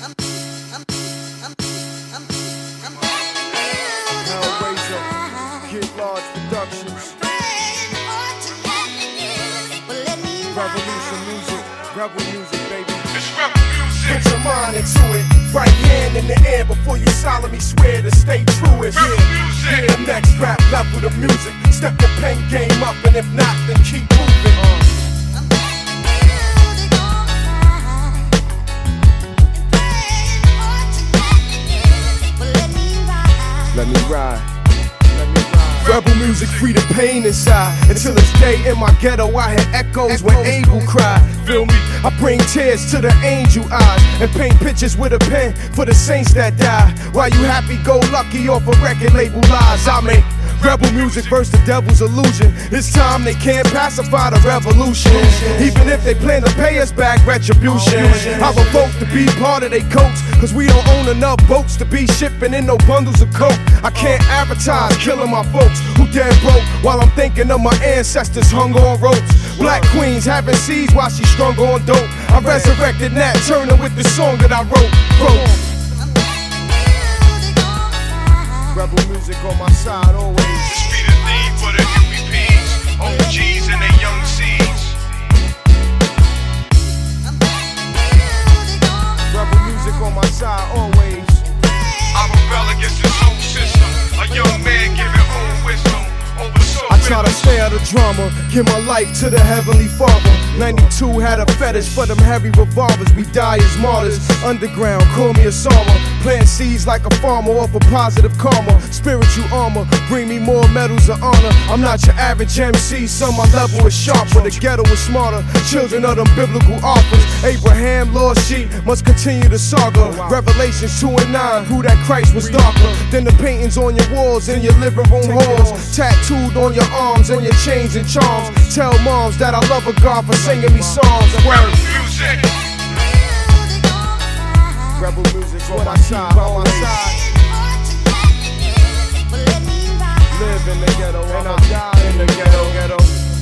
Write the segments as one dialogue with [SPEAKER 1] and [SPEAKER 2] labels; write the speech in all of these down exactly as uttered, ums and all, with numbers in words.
[SPEAKER 1] Hellraiser, Kid Large Productions, Revolution Music, Rebel Music, baby.
[SPEAKER 2] It's Rebel Music.
[SPEAKER 1] Put your mind into it. Right hand in the air before you solemnly swear to stay true. It's
[SPEAKER 2] Rebel
[SPEAKER 1] here.
[SPEAKER 2] Music.
[SPEAKER 1] Hear the next rap level of music. Step the pen game up, and if not, then keep moving. Uh. Let me ride. Let me ride. Rebel music, free the pain inside. Until this day in my ghetto, I hear echoes when Abel cried. Feel me? I bring tears to the angel eyes and paint pictures with a pen for the saints that died. While you happy go lucky off a record label lies, I make rebel music versus the devil's illusion. This time they can't pacify the revolution. Even if they plan to pay us back retribution, I revoke to be part of they coats, cause we don't own enough boats to be shipping in no bundles of coke. I can't advertise killing my folks who dead broke, while I'm thinking of my ancestors hung on ropes. Black queens having seeds while she strung on dope. I resurrected Nat Turner with the song that I wrote. wrote. Rebel music on my side always.
[SPEAKER 2] This be the theme for the U E Ps, O Gs and they young C's.
[SPEAKER 1] Rebel music on my side always.
[SPEAKER 2] I rebel against this whole system. A young man giving old wisdom over soul.
[SPEAKER 1] I try to stay out of drama, give my life to the Heavenly Father. ninety-two had a fetish for them heavy revolvers. We die as martyrs. Underground, call me a Sama. Plant seeds like a farmer off of positive karma. Spiritual armor, bring me more medals of honor. I'm not your average M C, son, my level is sharper. The ghetto is smarter, children of them biblical authors. Abraham, lost sheep, must continue the saga. Revelations two and nine, prove that Christ was darker than the paintings on your walls and your living room halls. Tattooed on your arms and your chains and charms. Tell moms that I love a God for singing me songs.
[SPEAKER 2] Rebel music.
[SPEAKER 1] Rebel music on my side, on my side. Live in the ghetto and I die in the ghetto, ghetto.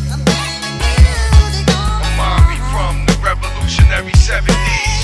[SPEAKER 2] My mom be from the revolutionary seventies.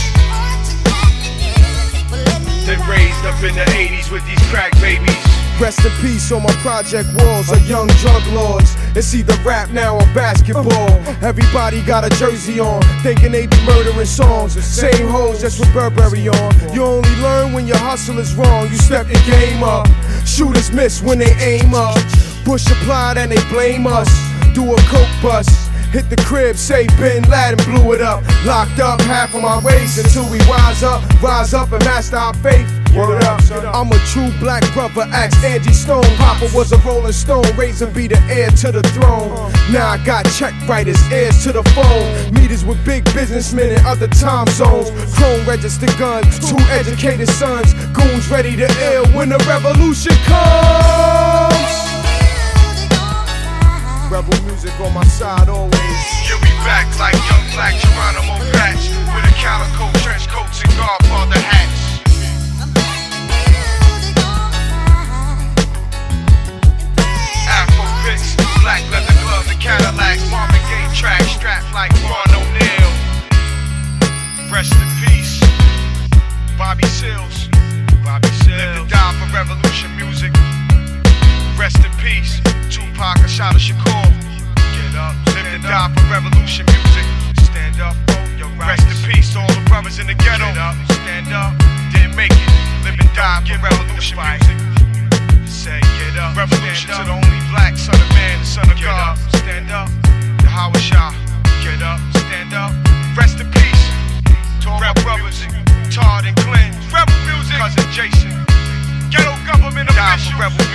[SPEAKER 2] They raised up in the eighties with these crack babies.
[SPEAKER 1] Rest in peace on my project walls of young drug lords. It's either rap now or basketball. Everybody got a jersey on, thinking they be murdering songs. Same hoes just with Burberry on. You only learn when your hustle is wrong. You step your game up. Shooters miss when they aim up. Bush applied and they blame us. Do a coke bust. Hit the crib, say Bin Laden blew it up. Locked up half of my race until we rise up. Rise up and master our faith. Word up, I'm a true black brother, ask Angie Stone. Papa was a rolling stone, raised to be the heir to the throne. Now I got check writers, heirs to the phone. Meetings with big businessmen in other time zones. Chrome registered guns, two educated sons. Goons ready to ill when the revolution comes. Rebel music on my side always.
[SPEAKER 2] You'll be back like young black Geronimo Patch with a calico trench coats and Godfather hats. Afro fix, black leather gloves and Cadillacs, Marvin Gaye track strapped like Ron O'Neal. Rest in peace, Bobby Seals. Bobby Seals. Live to die for revolution music. Rest in peace, Tupac, Ashada Shakur. Get up, live to die for revolution music. Stand up, yo, rest in peace to all the brothers in the ghetto. Get up, stand up, didn't make it. Live and die for revolution music. Say, get up, revolution to the only black son of man, the son of God. Stand up, the Howard Shah. Get up, stand up, rest in peace to all my brothers, Todd and Glenn. Rebel music, cousin Jason. Ghetto government officials.